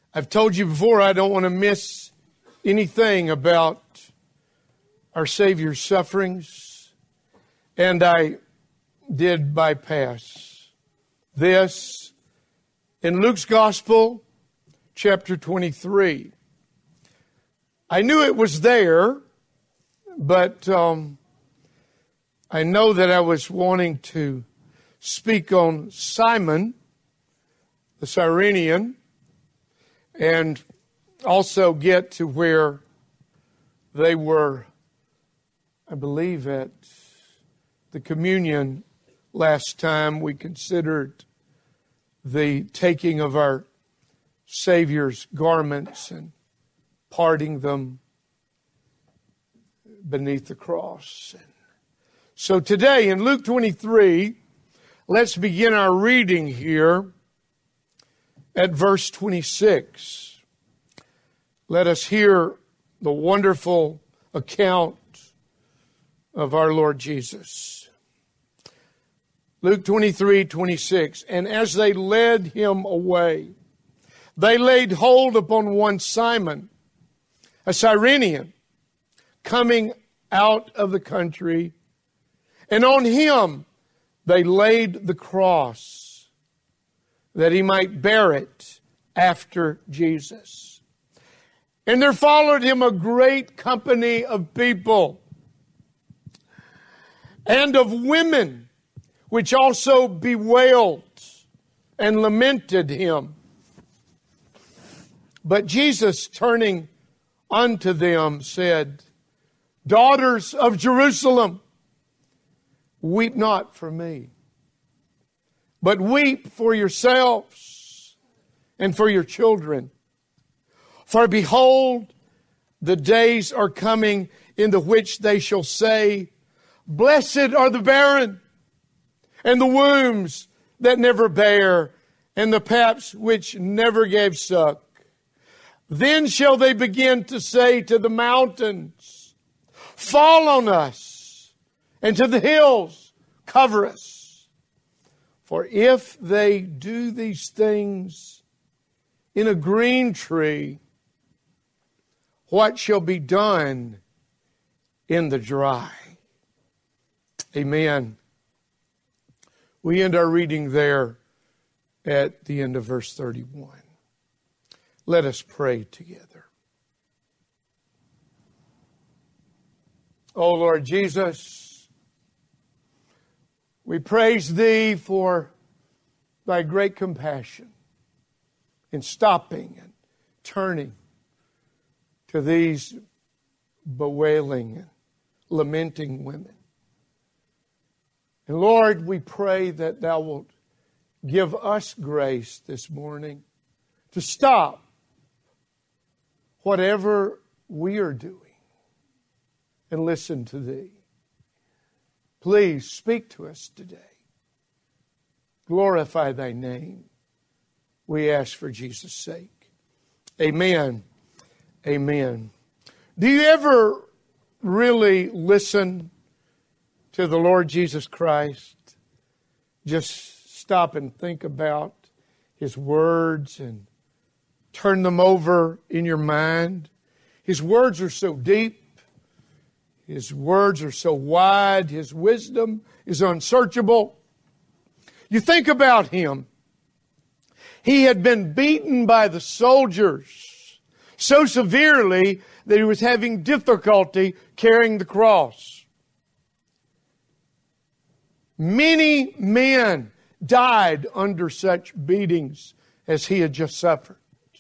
I've told you before, I don't want to miss anything about our Savior's sufferings, and I did bypass this. In Luke's Gospel, chapter 23, I knew it was there, but I know that I was wanting to speak on Simon, the Cyrenian, and also get to where they were, I believe, at the communion last time we considered the taking of our Savior's garments and parting them beneath the cross. So today in Luke 23, let's begin our reading here at verse 26. Let us hear the wonderful account of our Lord Jesus. Luke 23:26. And as they led him away, they laid hold upon one Simon, a Cyrenian, coming out of the country, and on him they laid the cross, that he might bear it after Jesus. And there followed him a great company of people, and of women, which also bewailed and lamented him. But Jesus, turning unto them, said, Daughters of Jerusalem, weep not for me, but weep for yourselves and for your children. For behold, the days are coming in the which they shall say, Blessed are the barren, and the wombs that never bear, and the paps which never gave suck. Then shall they begin to say to the mountains, Fall on us, and to the hills, cover us. For if they do these things in a green tree, what shall be done in the dry? Amen. We end our reading there at the end of verse 31. Let us pray together. O Lord Jesus, we praise Thee for Thy great compassion in stopping and turning to these bewailing and lamenting women. And Lord, we pray that Thou wilt give us grace this morning to stop whatever we are doing and listen to Thee. Please speak to us today. Glorify Thy name. We ask for Jesus' sake. Amen. Amen. Do you ever really listen to the Lord Jesus Christ? Just stop and think about His words and turn them over in your mind. His words are so deep. His words are so wide. His wisdom is unsearchable. You think about Him. He had been beaten by the soldiers so severely that He was having difficulty carrying the cross. Many men died under such beatings as He had just suffered.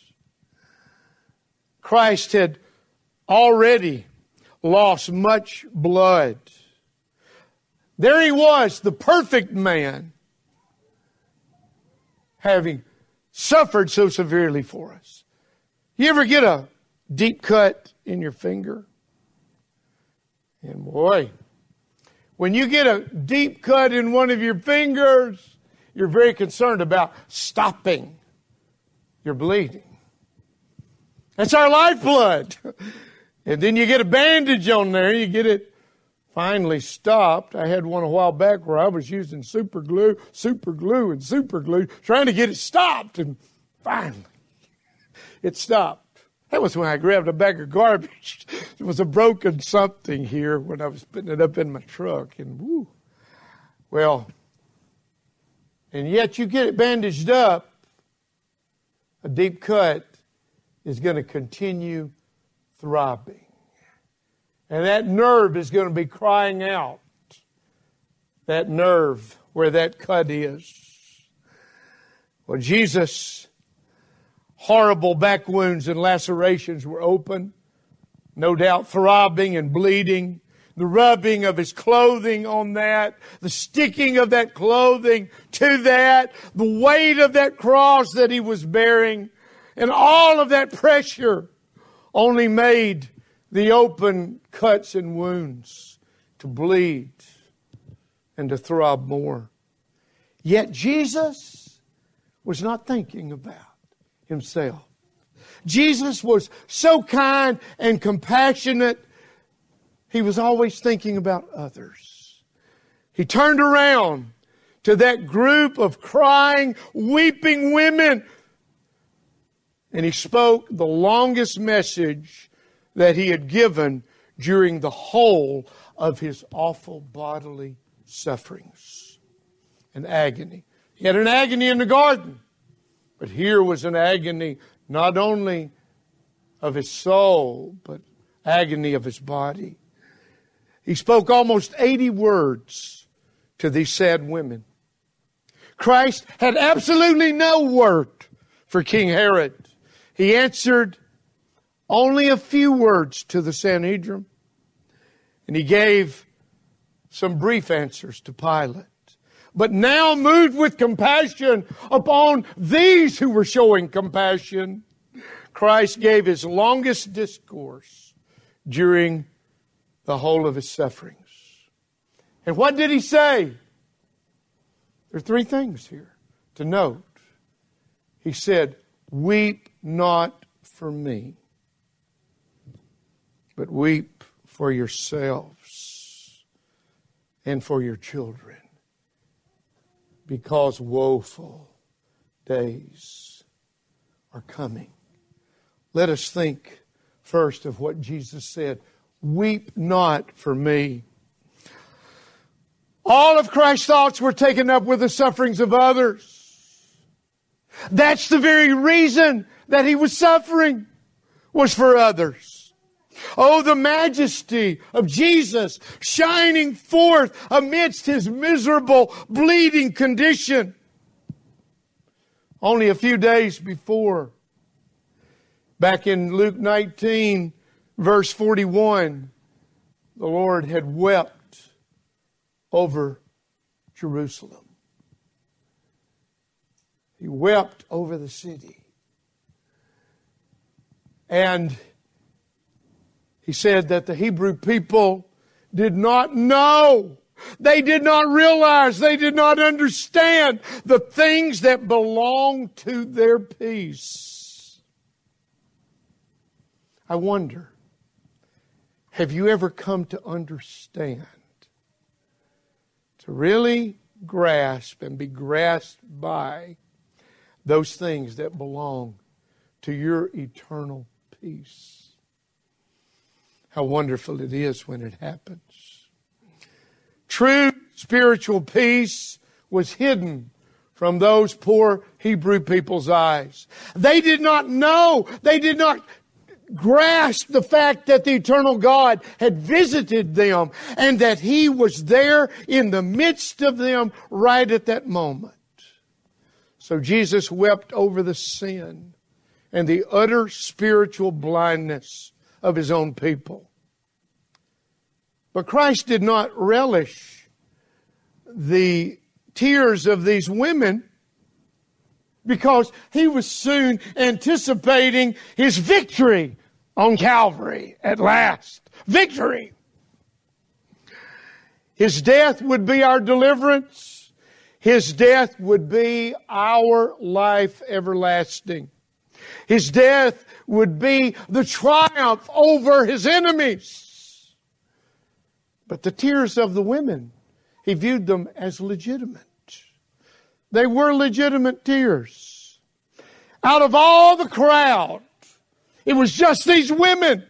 Christ had already lost much blood. There He was, the perfect man, having suffered so severely for us. You ever get a deep cut in your finger? And boy, when you get a deep cut in one of your fingers, you're very concerned about stopping your bleeding. That's our lifeblood. And then you get a bandage on there, you get it finally stopped. I had one a while back where I was using super glue, trying to get it stopped. And finally, it stopped. That was when I grabbed a bag of garbage. There was a broken something here when I was putting it up in my truck. And woo. Well, and yet you get it bandaged up, a deep cut is going to continue throbbing. And that nerve is going to be crying out. That nerve where that cut is. Well, Jesus' horrible back wounds and lacerations were open, no doubt throbbing and bleeding. The rubbing of His clothing on that, the sticking of that clothing to that, the weight of that cross that He was bearing, and all of that pressure only made the open cuts and wounds to bleed and to throb more. Yet Jesus was not thinking about Himself. Jesus was so kind and compassionate, He was always thinking about others. He turned around to that group of crying, weeping women, and He spoke the longest message that He had given during the whole of His awful bodily sufferings and agony. He had an agony in the garden, but here was an agony not only of His soul, but agony of His body. He spoke almost 80 words to these sad women. Christ had absolutely no word for King Herod. He answered only a few words to the Sanhedrin. And He gave some brief answers to Pilate. But now, moved with compassion upon these who were showing compassion, Christ gave His longest discourse during the whole of His sufferings. And what did He say? There are three things here to note. He said, "Weep not for me, but weep for yourselves and for your children, because woeful days are coming." Let us think first of what Jesus said. Weep not for me. All of Christ's thoughts were taken up with the sufferings of others. That's the very reason that He was suffering, was for others. Oh, the majesty of Jesus shining forth amidst His miserable, bleeding condition. Only a few days before, back in Luke 19, verse 41, the Lord had wept over Jerusalem. He wept over the city. And He said that the Hebrew people did not know. They did not realize. They did not understand the things that belong to their peace. I wonder, have you ever come to understand, to really grasp and be grasped by those things that belong to your eternal peace? How wonderful it is when it happens. True spiritual peace was hidden from those poor Hebrew people's eyes. They did not know, they did not grasp the fact that the eternal God had visited them and that He was there in the midst of them right at that moment. So Jesus wept over the sin and the utter spiritual blindness of His own people. But Christ did not relish the tears of these women, because He was soon anticipating His victory on Calvary at last. Victory! His death would be our deliverance. His death would be our life everlasting. His death would be the triumph over His enemies. But the tears of the women, He viewed them as legitimate. They were legitimate tears. Out of all the crowd It was just these women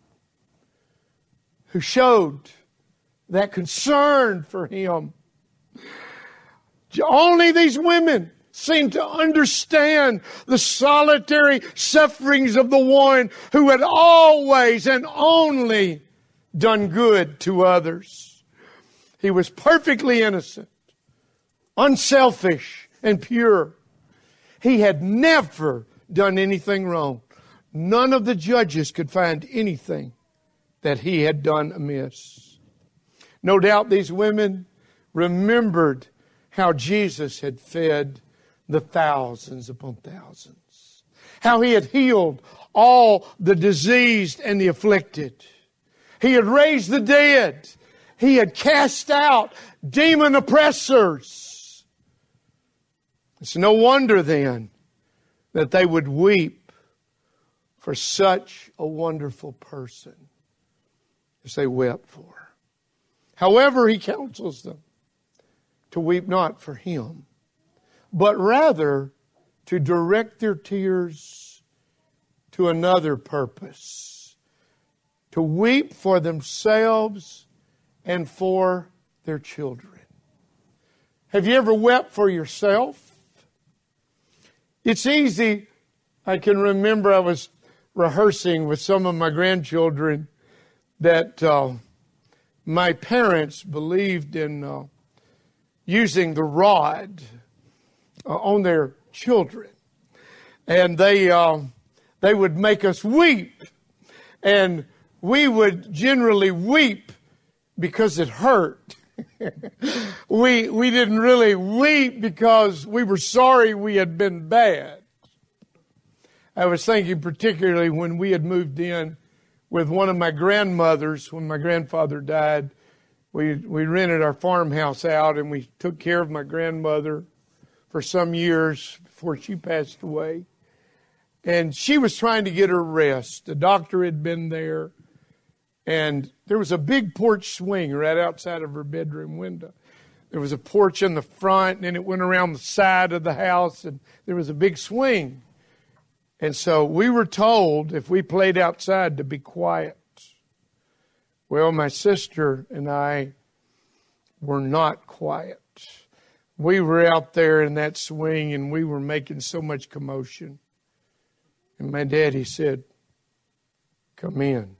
who showed that concern for him. Only these women seemed to understand the solitary sufferings of the one who had always and only done good to others. He was perfectly innocent, unselfish, and pure. He had never done anything wrong. None of the judges could find anything that he had done amiss. No doubt these women remembered how Jesus had fed the thousands upon thousands, how he had healed all the diseased and the afflicted. He had raised the dead. He had cast out demon oppressors. It's no wonder then that they would weep for such a wonderful person as they wept for. However, he counsels them to weep not for him, but rather to direct their tears to another purpose, to weep for themselves and for their children. Have you ever wept for yourself? It's easy. I can remember I was rehearsing with some of my grandchildren that my parents believed in using the rod on their children. And they would make us weep. And we would generally weep because it hurt. We didn't really weep because we were sorry we had been bad. I was thinking particularly when we had moved in with one of my grandmothers when my grandfather died. We rented our farmhouse out and we took care of my grandmother for some years before she passed away. And she was trying to get her rest. The doctor had been there. And there was a big porch swing right outside of her bedroom window. There was a porch in the front, and then it went around the side of the house, and there was a big swing. And so we were told, if we played outside, to be quiet. Well, my sister and I were not quiet. We were out there in that swing, and we were making so much commotion. And my daddy said, "Come in."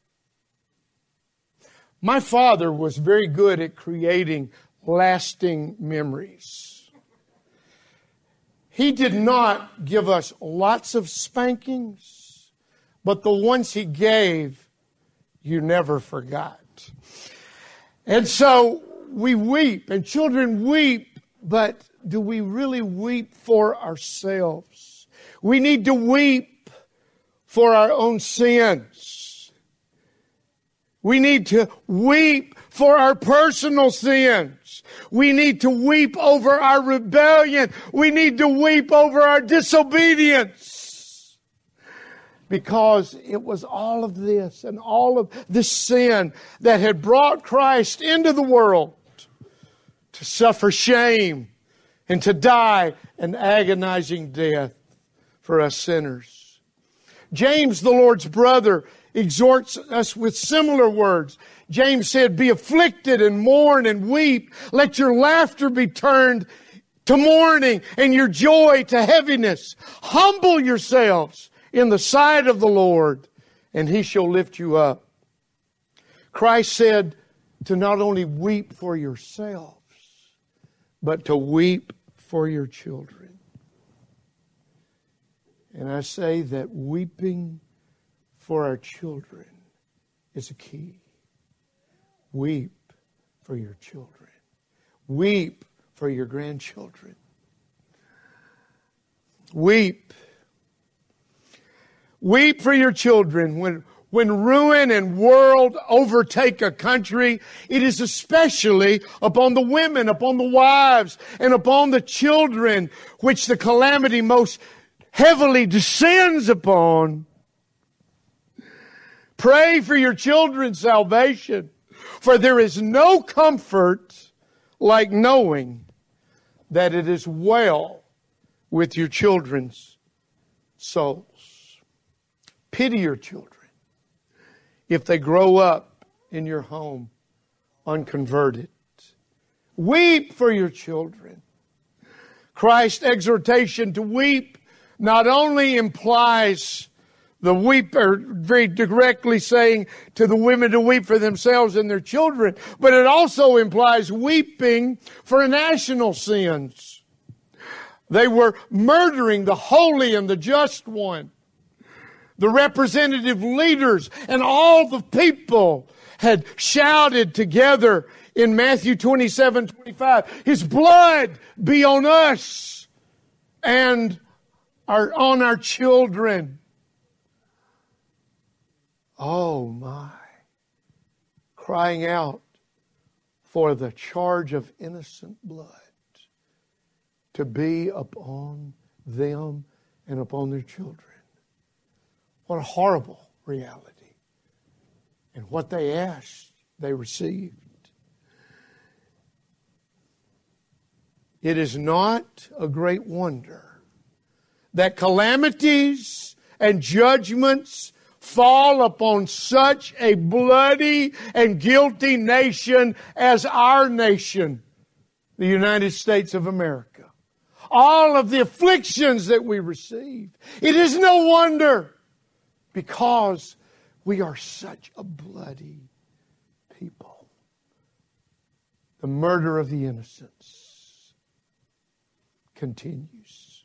My father was very good at creating lasting memories. He did not give us lots of spankings, but the ones he gave, you never forgot. And so we weep, and children weep, but do we really weep for ourselves? We need to weep for our own sins. We need to weep for our personal sins. We need to weep over our rebellion. We need to weep over our disobedience. Because it was all of this and all of this sin that had brought Christ into the world to suffer shame and to die an agonizing death for us sinners. James, the Lord's brother, exhorts us with similar words. James said, "Be afflicted and mourn and weep. Let your laughter be turned to mourning and your joy to heaviness. Humble yourselves in the sight of the Lord, and He shall lift you up." Christ said to not only weep for yourselves, but to weep for your children. And I say that weeping for our children is a key. Weep for your children. Weep for your grandchildren. Weep. Weep for your children. When ruin and world overtake a country, it is especially upon the women, upon the wives, and upon the children which the calamity most heavily descends upon. Pray for your children's salvation, for there is no comfort like knowing that it is well with your children's souls. Pity your children if they grow up in your home unconverted. Weep for your children. Christ's exhortation to weep not only implies the weeper very directly saying to the women to weep for themselves and their children, but it also implies weeping for national sins. They were murdering the holy and the just one. The representative leaders and all the people had shouted together in Matthew 27:25, His blood be on us and on our children. Oh my. Crying out for the charge of innocent blood to be upon them and upon their children. What a horrible reality. And what they asked, they received. It is not a great wonder that calamities and judgments fall upon such a bloody and guilty nation as our nation, the United States of America. All of the afflictions that we receive. It is no wonder, because we are such a bloody people. The murder of the innocents continues.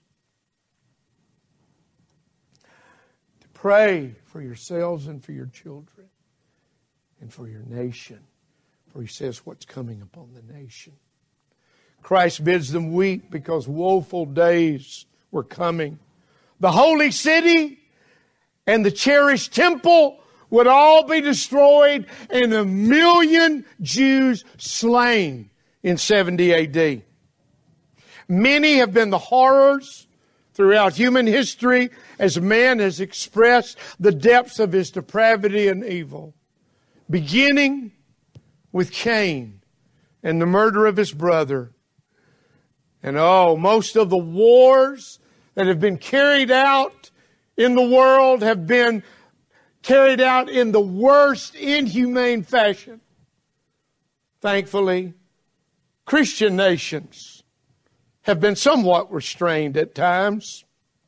To pray for yourselves and for your children and for your nation. For He says what's coming upon the nation. Christ bids them weep because woeful days were coming. The holy city and the cherished temple would all be destroyed and 1 million Jews slain in 70 AD. Many have been the horrors throughout human history as man has expressed the depths of his depravity and evil. Beginning with Cain and the murder of his brother. And most of the wars that have been carried out in the world have been carried out in the worst inhumane fashion. Thankfully, Christian nations have been somewhat restrained at times,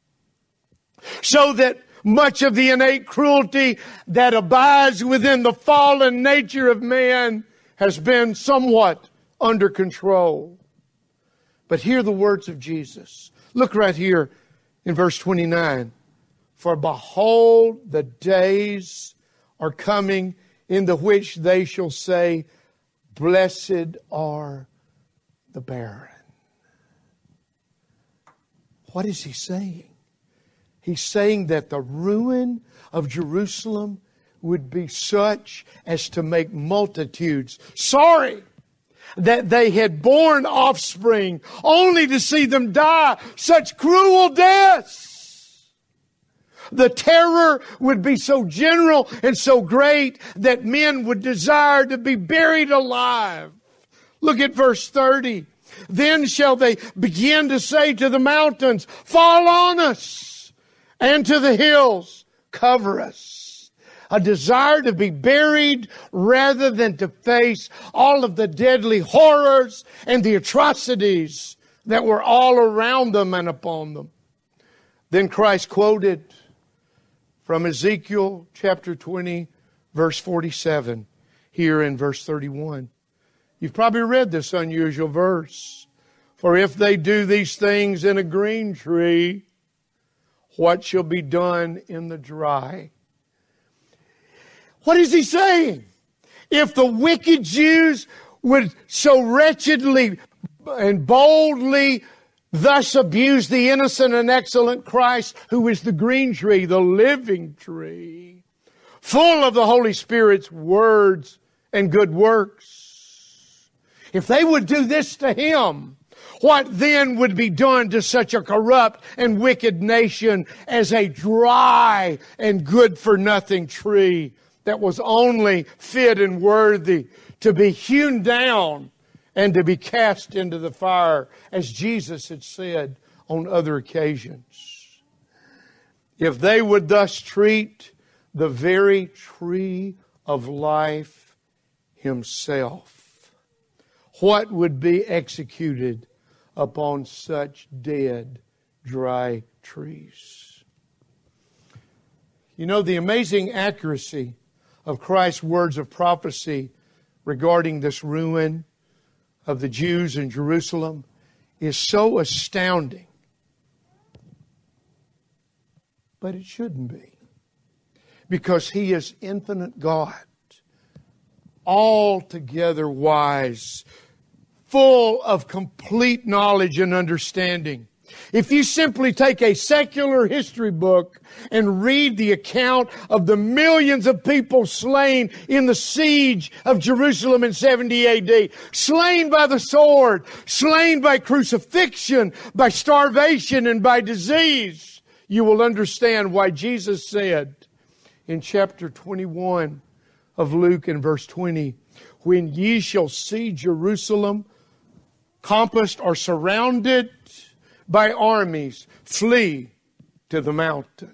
so that much of the innate cruelty that abides within the fallen nature of man has been somewhat under control. But hear the words of Jesus. Look right here in verse 29. For behold, the days are coming in the which they shall say, Blessed are the barren. What is He saying? He's saying that the ruin of Jerusalem would be such as to make multitudes sorry that they had borne offspring only to see them die such cruel deaths. The terror would be so general and so great that men would desire to be buried alive. Look at verse 30. Then shall they begin to say to the mountains, Fall on us, and to the hills, cover us. A desire to be buried rather than to face all of the deadly horrors and the atrocities that were all around them and upon them. Then Christ quoted from Ezekiel chapter 20, verse 47, here in verse 31. You've probably read this unusual verse. For if they do these things in a green tree, what shall be done in the dry? What is He saying? If the wicked Jews would so wretchedly and boldly thus abuse the innocent and excellent Christ, who is the green tree, the living tree, full of the Holy Spirit's words and good works, if they would do this to Him, what then would be done to such a corrupt and wicked nation as a dry and good-for-nothing tree that was only fit and worthy to be hewn down and to be cast into the fire, as Jesus had said on other occasions? if they would thus treat the very tree of life himself, what would be executed upon such dead, dry trees? You know, the amazing accuracy of Christ's words of prophecy regarding this ruin of the Jews in Jerusalem is so astounding. But it shouldn't be. Because He is infinite God, altogether wise, full of complete knowledge and understanding. If you simply take a secular history book and read the account of the millions of people slain in the siege of Jerusalem in 70 AD, slain by the sword, slain by crucifixion, by starvation, and by disease, you will understand why Jesus said in chapter 21 of Luke in verse 20, when ye shall see Jerusalem compassed or surrounded by armies, flee to the mountains.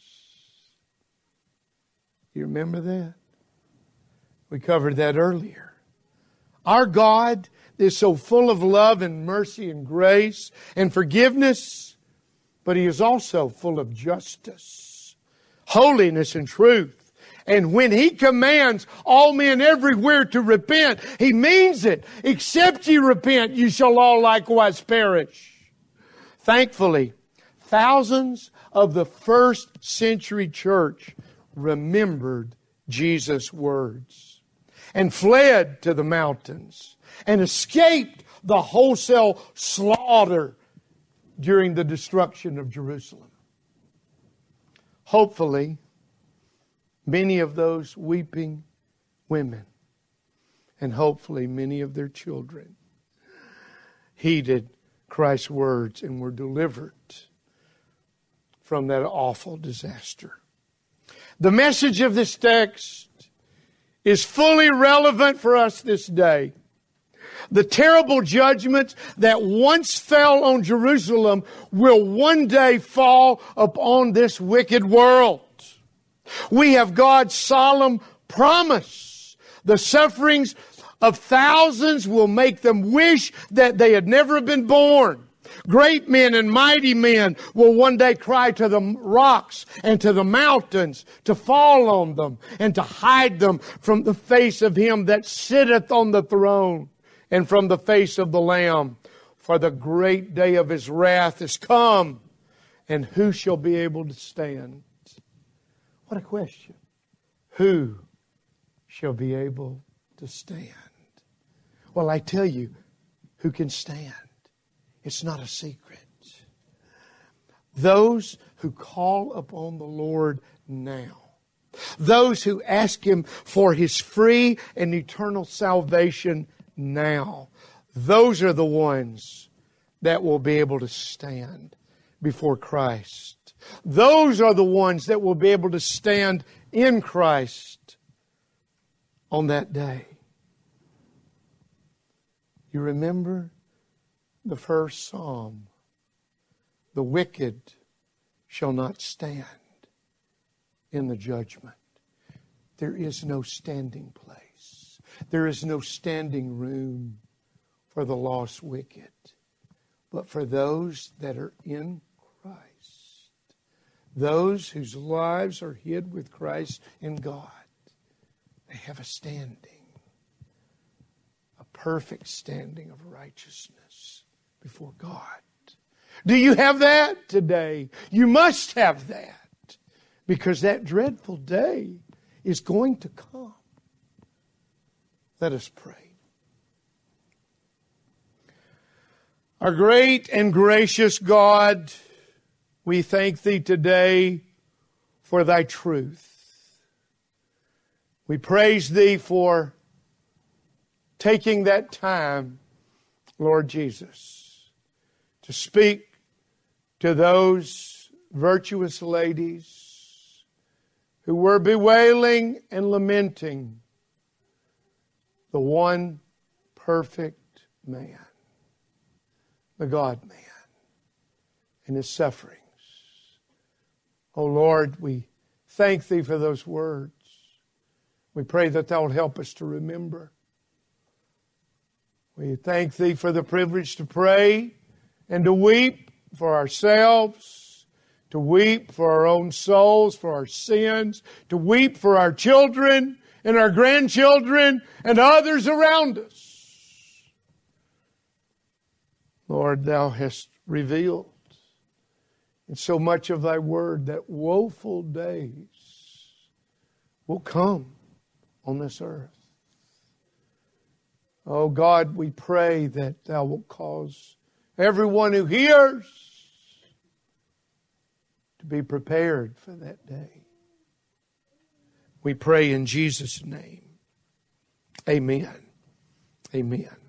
You remember that? We covered that earlier. Our God is so full of love and mercy and grace and forgiveness, but He is also full of justice, holiness, and truth. And when He commands all men everywhere to repent, He means it. Except ye repent, you shall all likewise perish. Thankfully, thousands of the first century church remembered Jesus' words and fled to the mountains and escaped the wholesale slaughter during the destruction of Jerusalem. Hopefully, many of those weeping women and hopefully many of their children heeded Christ's words and were delivered from that awful disaster. The message of this text is fully relevant for us this day. The terrible judgments that once fell on Jerusalem will one day fall upon this wicked world. We have God's solemn promise. The sufferings of thousands will make them wish that they had never been born. Great men and mighty men will one day cry to the rocks and to the mountains to fall on them and to hide them from the face of Him that sitteth on the throne and from the face of the Lamb. For the great day of His wrath is come, and who shall be able to stand? What a question. Who shall be able to stand? Well, I tell you who can stand. It's not a secret. Those who call upon the Lord now. Those who ask Him for His free and eternal salvation now. Those are the ones that will be able to stand before Christ. Those are the ones that will be able to stand in Christ on that day. You remember the first psalm. The wicked shall not stand in the judgment. There is no standing place. There is no standing room for the lost wicked. But for those that are in Christ, those whose lives are hid with Christ in God, they have a standing. Perfect standing of righteousness before God. Do you have that today? You must have that, because that dreadful day is going to come. Let us pray. Our great and gracious God, we thank Thee today for Thy truth. We praise Thee for taking that time, Lord Jesus, to speak to those virtuous ladies who were bewailing and lamenting the one perfect man, the God-man, and His sufferings Oh Lord, we thank Thee for those words. We pray that Thou will help us to remember. We thank Thee for the privilege to pray and to weep for ourselves, to weep for our own souls, for our sins, to weep for our children and our grandchildren and others around us. Lord, Thou hast revealed in so much of Thy Word that woeful days will come on this earth. Oh God, we pray that Thou will cause everyone who hears to be prepared for that day. We pray in Jesus' name. Amen. Amen.